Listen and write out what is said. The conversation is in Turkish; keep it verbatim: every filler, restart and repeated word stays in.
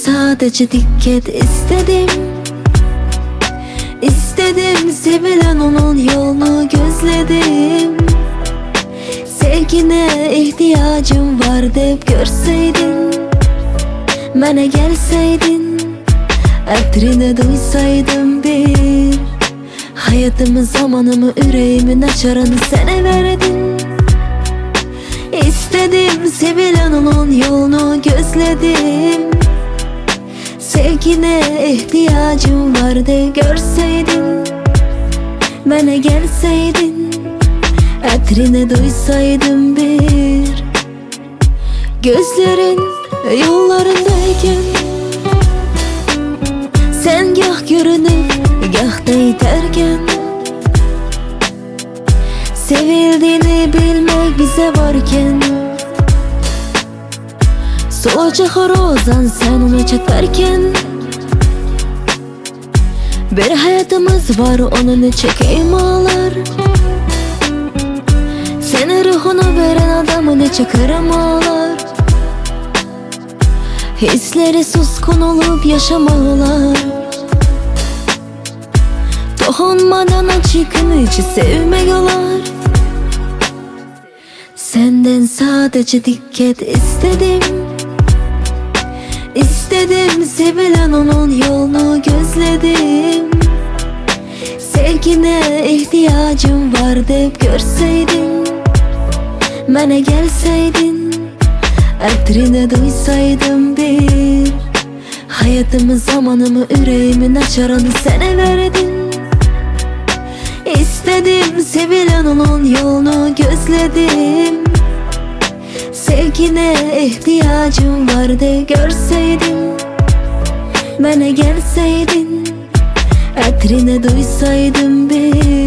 sadece dikkat istedim. İstedim, sevilen onun yolunu gözledim. Sevgine ihtiyacım var deyip görseydin, bana gelseydin, etrini duysaydım bir. Hayatımı, zamanımı, yüreğimin açarını sana verdin. İstedim, sevilen onun yolunu gözledim. Sevgine ihtiyacım var de görseydin, bana gelseydin, etrini duysaydım bir. Gözlerin yollarındayken sen gah görünüp gah da iterken, sevildiğini bilmek bize varken, solacak horozdan sen onu çekerken, bir hayatımız var onun çekeyim ağlar. Senin ruhunu veren adamı ne çekerim ağlar. Hisleri suskun olup yaşamalar. Dokunmadan açıkın içi sevmek olar. Senden sadece dikkat istedim. İstedim, sevilen onun yolunu gözledim. Sevgine ihtiyacım var deyip görseydin, bana gelseydin, etrini duysaydım bir. Hayatımı, zamanımı, yüreğimin açarını sana verdin. İstedim, sevilen onun yolunu gözledim. Sevgine ihtiyacım var de görseydin, bana gelseydin, etrini duysaydım bir.